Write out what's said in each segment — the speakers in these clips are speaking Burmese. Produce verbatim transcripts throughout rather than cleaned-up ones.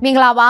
မင်္ဂလာပါ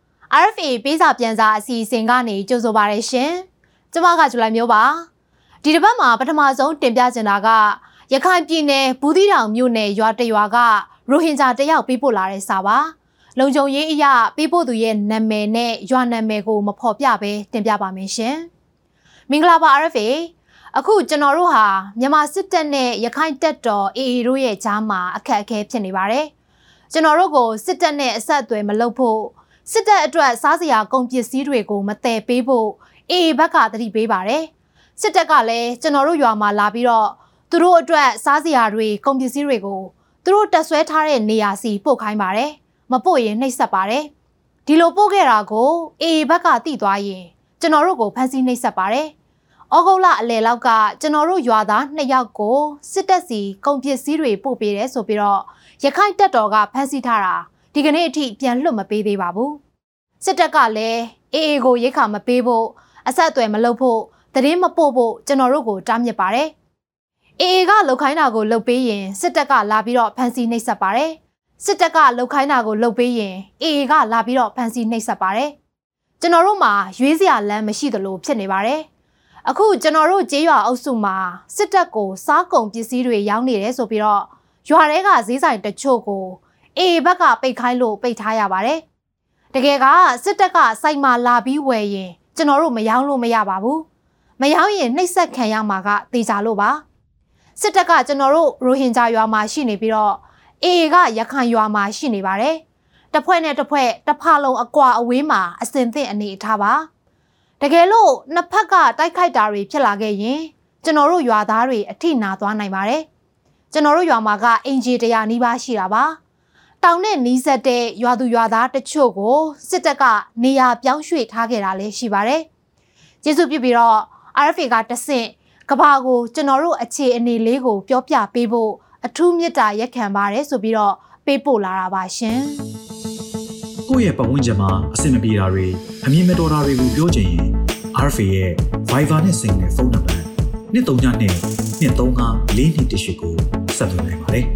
R F A ပေးစာပြန်စာအစီအစဉ်ကနေကြိုဆိုပါရရှင်ကျမကဇူလိုင်မျိုးပါဒီတစ်ပတ်မှာပထမဆုံးတင်ပြချင်တာကရခိုင်ပြည်နယ်ဘူးသီးတောင်မြို့နယ်ရွာတရွာကရိုဟင်ဂျာတယောက်ပေးပို့လာတဲ့စာပါလုံခြုံရေးအရာပေးပို့သူရဲ့နာမည်နဲ့ရွာနာမည်ကိုမဖော်ပြဘဲတင်ပြပါမယ်ရှင်မင်္ဂလာပါ R F A အခုကျွန်တော်တို့ဟာမြန်မာစစ်တပ်နဲ့ရခိုင်တပ်တော် A A တို့ရဲ့ကြားမှာအခက်အခဲဖြစ်နေပါတယ်ကျွန်တော်တို့ကိုစစ်တပ်နဲ့အဆက်အသွယ်မလုပ်ဖို့စစ်တပ်အတွက်စားစရာကုန်ပစ္စည်းတွေကိုမတည်ပေးဖို့အေအေဘက်ကတတိပေးပါတယ်စစ်တပ်ကလည်းကျွန်တော်တို့ရွာမှာလာပြီးတော့သူတို့အတွက်စားစရာတွေကုန်ပစ္စည်းတွေကိုသူတို့တက်ဆွဲထားတဲ့နေရာစီပို့ခိုင်းပါတယ်မပို့ရင်နှိပ်စက်ပါတယ်ဒီလိုပို့ခဲ့တာကိုအေအေဘက်ကတိသွားရင်ကျွန်တော်တို့ကိုဖမ်းဆီးနှိပ်စက်ပါတယ်ဩဂုတ်လအလယ်လောက်ကကျွန်တော်တို့ရွာသားနှစ်ယောက်ကိုစစ်တပ်စီကုန်ပစ္စည်းတွေပို့ပေးတယ်ဆိုပြီးတော့ရခိုင်တပ်တော်ကဖမ်းဆီးထားတာဒီကနေ့အထိပြန်လွတ်မပေးသေးပါဘူးစစ်တပ်ကလည်းအေအေကိုရိတ်ခါမပေးဖို့အဆက်အသွယ်မလုပ်ဖို့သတင်းမပို့ဖို့ကျွန်တော်တို့ကိုတားမြစ်ပါတယ်အေအေကလှုပ်ခိုင်းတာကိုလှုပ်ပေးရင်စစ်တပ်ကလာပြီးတော့ဖမ်းဆီးနှိပ်စက်ပါတယ်စစ်တပ်ကလှုပ်ခိုင်းတာကိုလှုပ်ပေးရင်အေအေကလာပြီးတော့ဖမ်းဆီးနှိပ်စက်ပါတယ်ကျွန်တော်တို့မှာရွေးစရာလမ်းမရှိသလိုဖြစ်နေပါတယ်အခုကျွန်တော်တို့ကျေးရွာအုပ်စုမှာစစ်တပ်ကိုစားကုန်ပစ္စည်းတွေရောင်းနေတယ်ဆိုပြီးတော့ရွာထဲကဈေးဆိုင်တချို့ကိုအေအေဘက်ကပိတ်ခိုင်းလို့ပိတ်ထားရပါတယ်တကယ်ကစစ်တပ်ကစိုက်မာလာပြီးဝယ်ရင်ကျွန်တော်တို့မရောင်းလို့မရပါဘူးမရောင်းရင်နှိပ်စက်ခံရမှာကသေချာလို့ပါစစ်တပ်ကကျွန်တော်တို့ရိုဟင်ဂျာရွာမှာရှိနေပြီးတော့အေအေကရခိုင်ရွာမှာရှိနေပါတယ်တစ်ဖွဲ့နဲ့တစ်ဖွဲ့တစ်ဖာလုံးအကွာအဝေးမှာအစင်သင့်အနေအထားပါတကယ်လို့နှစ်ဖက်ကတိုက်ခိုက်တာတွေဖြစ်လာခဲ့ရင်ကျွန်တော်တို့ရွာသားတွေအထိနာသွားနိုင်ပါတယ်ကျွန်တော်တို့ရွာမှာကအင်ဂျီတရာနီးပါးရှိတာပါတောင်နဲ့နီးစပ်တဲ့ရွာသူရွာသားတချို့ကိုစစ်တပ်ကနေရာပြောင်းရွှေ့ထားခဲ့တာလည်းရှိပါတယ်ကျေးဇူးပြုပြီးတော့ R F A ကတဆင့်ကဘာကိုကျွန်တော်တို့အခြေအနေလေးကိုပြောပြပေးဖို့အထူးမေတ္တာရက်ခံပါတယ်ဆိုပြီးတော့ပေးပို့လာတာပါရှင်ကိုယ့်ရဲ့ပတ်ဝန်းကျင်မှာအဆင်မပြေတာတွေအမြင်မတော်တာတွေကိုပြောချင်ရင် R F A ရဲ့ Viber နဲ့ Signal ဖုန်းနံပါတ်နှစ်သုံးညနဲ့နှစ်သုံးငါးလေးနှစ်တရှိကိုဆက်သွယ်နိုင်ပါတယ်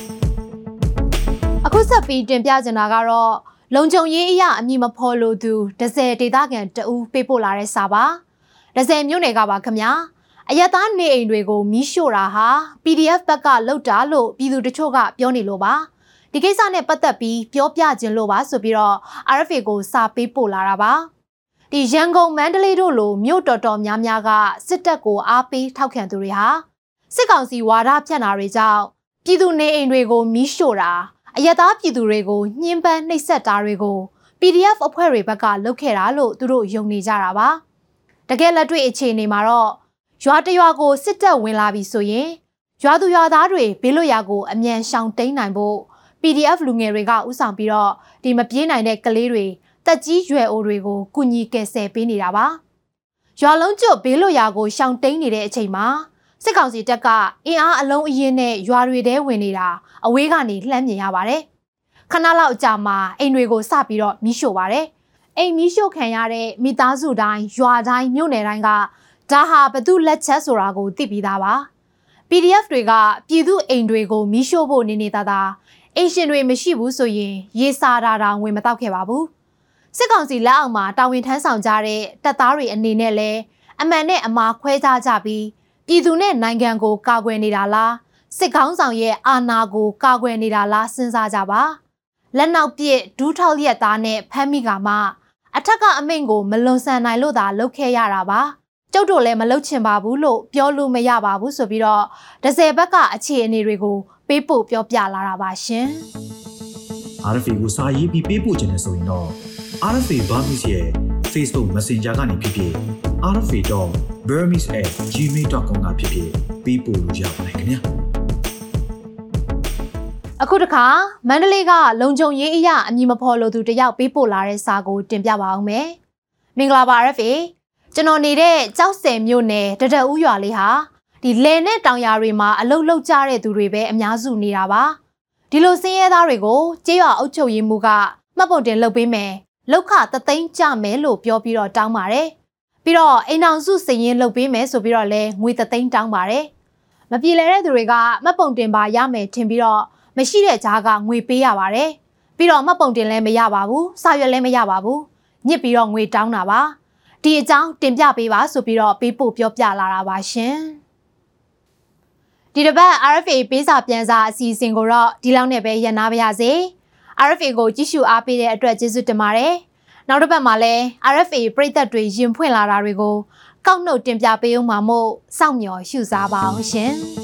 အခုဆက်ပြီးတင်ပြချင်တာကတော့လုံခြုံရေးအရာအမည်မဖော်လို့သူဒဇယ်ဒေသခံတဦးပေးပို့လာတဲ့စာပါဒဇယ်မြို့နယ်ကပါခင်ဗျာအယက်သားနေအိမ်တွေကိုမီးရှို့တာဟာ P D F ဘက်ကလောက်တာလို့ပြည်သူတချို့ကပြောနေလို့ပါဒီကိစ္စနဲ့ပတ်သက်ပြီးပြောပြခြင်းလို့ပါဆိုပြီးတော့ R F A ကိုစာပေးပို့လာတာပါဒီရန်ကုန်မန္တလေးတို့လိုမြို့တော်တော်များများကစစ်တပ်ကိုအားပေးထောက်ခံသူတွေဟာစစ်ကောင်စီဝါဒဖြန့်တာတွေကြောင့်ပြည်သူနေအိမ်တွေကိုမီးရှို့တာအယက်သားပြည်သူတွေကိုညှဉ်းပန်းနှိပ်စက်တာတွေကို P D F အဖွဲ့တွေဘက်ကလုပ်ခဲ့တာလို့သူတို့ယုံနေကြတာပါတကယ်လက်တွေ့အခြေအနေမှာတော့ရွာတရွာကိုစစ်တပ်ဝင်လာပြီဆိုရင်ရွာသူရွာသားတွေဘေးလွတ်ရာကိုအမြန်ရှောင်တိန်နိုင်ဖို့ P D F လူငယ်တွေကဥဆောင်ပြီးတော့ဒီမပြေးနိုင်တဲ့ကလေးတွေတက်ကြီးရွယ်အိုတွေကိုကူညီကယ်ဆယ်ပေးနေတာပါရွာလုံးကျွတ်ဘေးလွတ်ရာကိုရှောင်တိန်နေတဲ့အချိန်မှာစစ်ကောင်စီတပ်ကအင်အားအလုံးအင်းနဲ့ရွာတွေထဲဝင်နေတာအဝေးကနေလှမ်းမြင်ရပါတယ်ခဏလောက်ကြာမှအိမ်တွေကိုစပြီးတော့မီးရှို့ပါတယ်အိမ်မီးရှို့ခံရတဲ့မိသားစုတိုင်းရွာတိုင်းမြို့နယ်တိုင်းကဒါဟာဘသူလက်ချက်ဆိုတာကိုသိပြီးသားပါ P D F တွေကပြည်သူအိမ်တွေကိုမီးရှို့ဖို့နေနေသားသားအိမ်ရှင်တွေမရှိဘူးဆိုရင်ရေစာတာတောင်ဝင်မတော့ခဲ့ပါဘူးစစ်ကောင်စီလက်အောက်မှာတာဝန်ထမ်းဆောင်ကြတဲ့တပ်သားတွေအနေနဲ့လည်းအမှန်နဲ့အမှားခွဲခြားကြပြီးပြည်သူနဲ့နိုင်ငံကိုကာကွယ်နေတာလားစစ်ကောင်းဆောင်ရဲ့အာဏာကိုကာကွယ်နေတာလားစဉ်းစားကြပါလက်နောက်ပြစ်ဒူးထောက်ရက်သားနဲ့ဖမ်းမိကမှအထက်ကအမိန့်ကိုမလွန်ဆန်နိုင်လို့သာလုပ်ခဲ့ရတာပါကျုပ်တို့လည်းမလုပ်ချင်ပါဘူးလို့ပြောလို့မရပါဘူးဆိုပြီးတော့ဒဇယ်ဘက်ကအခြေအနေတွေကိုပေးပို့ပြောပြလာတာပါရှင် R F A ကိုစာရေးပြီးပေးပို့ခြင်းနဲ့ဆိုရင်တော့ R F A Burmese ရဲ့ Facebook Messenger ကနေဖြစ်ဖြစ် R F A dot burmese at gmail dot com ကဖြစ်ဖြစ်ပေးပို့လို့ရပါတယ်ခင်ဗျာအခုတခါမန္တလေးကလုံခြုံရေးအရာအမည်မဖော်လို့သူတယောက်ပေးပို့လာတဲ့စာကိုတင်ပြပါအောင်မယ်မင်္ဂလာပါ R F A ကျွန်တော်နေတဲ့ကြောက်စဲမြို့နယ်တဒဦးရွာလေးဟာဒီလယ်နဲ့တောင်ယာတွေမှာအလုတ်လုတ်ကြတဲ့သူတွေပဲအများစုနေတာပါဒီလိုစင်းရဲသားတွေကိုကျေးရွာအုပ်ချုပ်ရေးမှူးကမှတ်ပုံတင်လုပ်ပေးမယ်လောက်ခသသိန်းကြမယ်လို့ပြောပြီးတော့တောင်းပါတယ်ပြီးတော့အိမ်အောင်စုစည်ရင်လုပ်ပေးမယ်ဆိုပြီးတော့လဲငွေသသိန်းတောင်းပါတယ်မပြေလည်တဲ့သူတွေကမှတ်ပုံတင်ပါရမယ်ထင်ပြီးတော့မရှိတဲ့ကြားကငွေပေးရပါတယ် P ပြီးတော့မှတ်ပုံတင်လည်းမရပါဘူးစာရွက်လည်းမရပါဘူးညစ်ပြီးတော့ငွေတောင်းတာပါဒီအကြောင်းတင်ပြပေးပါဆိုပြီးတော့ပေးပို့ပြောပြလာတာပါရှင်ဒီတစ်ပတ် R F A ပေးစာပြန်စာအစီအစဉ်ကိုတော့ဒီလောက်နဲ့ပဲရပ်နာပါရစေ R F A ကိုကြည့်ရှုအားပေးတဲ့အတွက်ကျေးဇူးတင်ပါတယ်နောက်တစ်ပတ်မှာလည်း R F A ပရိသတ်တွေရင်ဖွင့်လာတာတွေကိုကောက်နှုတ်တင်ပြပေးဦးမှာမို့စောင့်မျှော်ရှုစားပါအောင်ရှင်